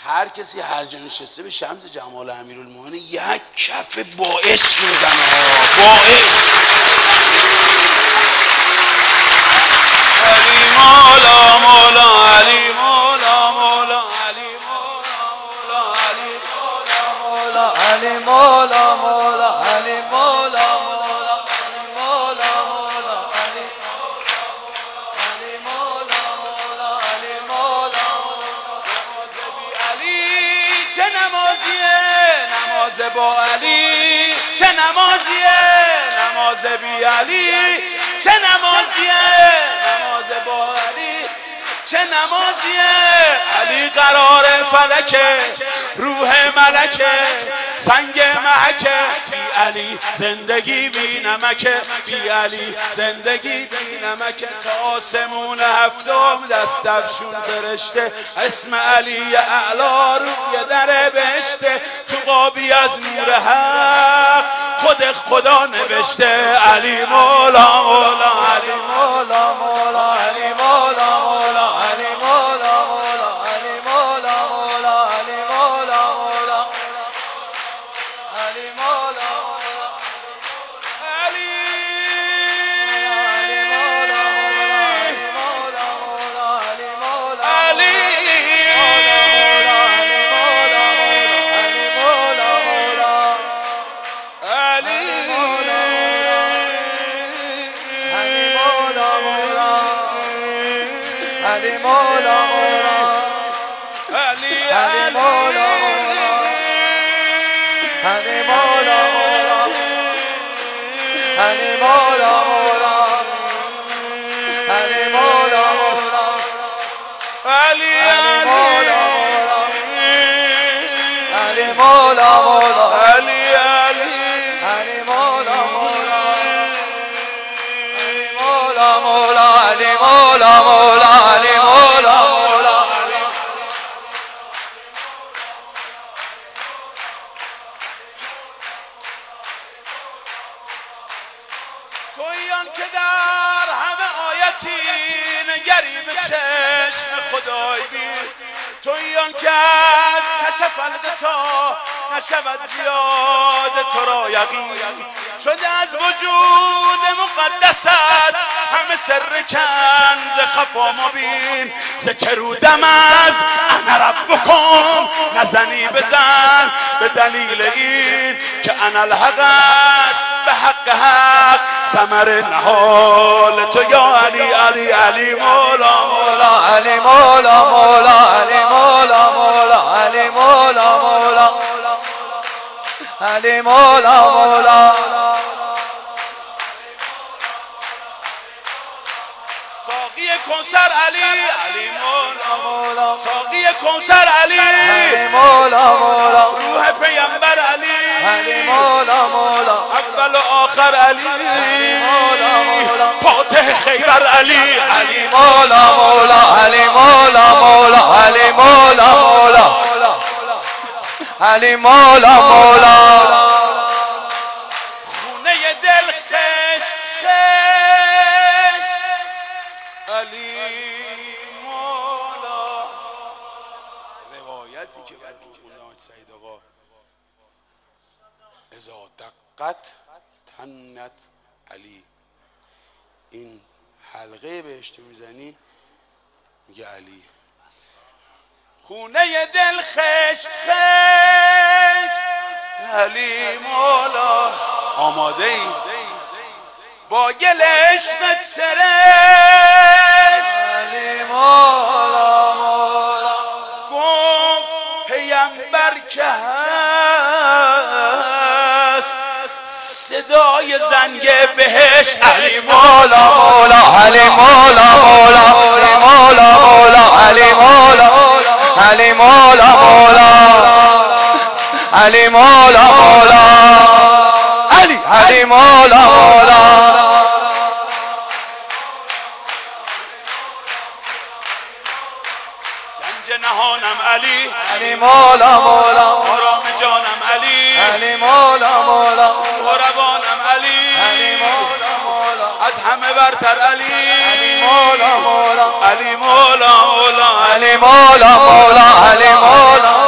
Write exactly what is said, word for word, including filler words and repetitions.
هر کسی هر جا نشسته به شمس جمال امیرالمومنین یک کف با عشق میزنه با عشق. علی مولا مولا علی مولا مولا علی مولا مولا علی مولا مولا علی مولا مولا علی مولا مولا علی مولا مولا علی علی مولا مولا علی مولا نماز بی علی چه نمازیه، نماز با علی چه نمازیه، نماز بی علی چه نمازیه، نماز با علی چه نمازیه. علی قرار فلکه روح ملکه سنگ محکه، بی علی زندگی بی نمکه، بی علی زندگی بی نمکه. تا آسمون هفتم دست افشون فرشته اسم علی اعلا روی در بهشته، تو قابی از نور حق خود خدا نوشته. علی مولا مولا علی مولا مولا علی مولا مولا علی مولا مولا علی مولا مولا علی مولا مولا علی مولا مولا علی علی مولا مولا علی مولا مولا علی مولا علی علی مولا مولا علی علی مولا مولا علی مولا مولا علی مولا مولا علی مولا مولا علی علی مولا مولا علی مولا مولا علی علی علی مولا مولا علی مولا مولا علی مولا مولا علی مولا مولا تویان که در همه آیتی نگری به چشم خدای بین، تویان که از کشف تا نشود زیاد تو را یقین، شده از وجود مقدست همه سر کنز خفا مبین. ذکر و دم از انا ربکم نزنی بزن به دلیل این که انا الحق است به حق حق ثمر نهال تو یا علی علی علی مولا مولا علی مولا مولا علی مولا مولا علی مولا مولا علی مولا مولا ساقی کنسر علی علی مولا مولا ساقی کنسر علی علی مولا مولا روح پیامبر علی علی مولا مولا اول و آخر علی مولا مولا فاتح خیبر علی علی مولا مولا علی مولا مولا علی مولا مولا علی مولا مولا خونه دل خشت خشت علی مولا. روایتی که بعد خونده آج سعید آقا ازا دقت تنت علی، این حلقه بهش تو میزنی میگه علی. خونه دل خشت خشت علی مولا. آماده ای با گل عشقت سرشت علی مولا مولا گفت پیامبر که هست صدای زنگ بهشت. علی مولا مولا علی مولا مولا علی مولا مولا علی مولا علی مولا مولا علی مولا مولا علی علی مولا مولا گنج نهانم علی علی مولا مولا آرام جانم علی علی مولا مولا روانم علی علی مولا مولا از همه برتر علی علی مولا مولا علی مولا مولا علی مولا مولا علی مولا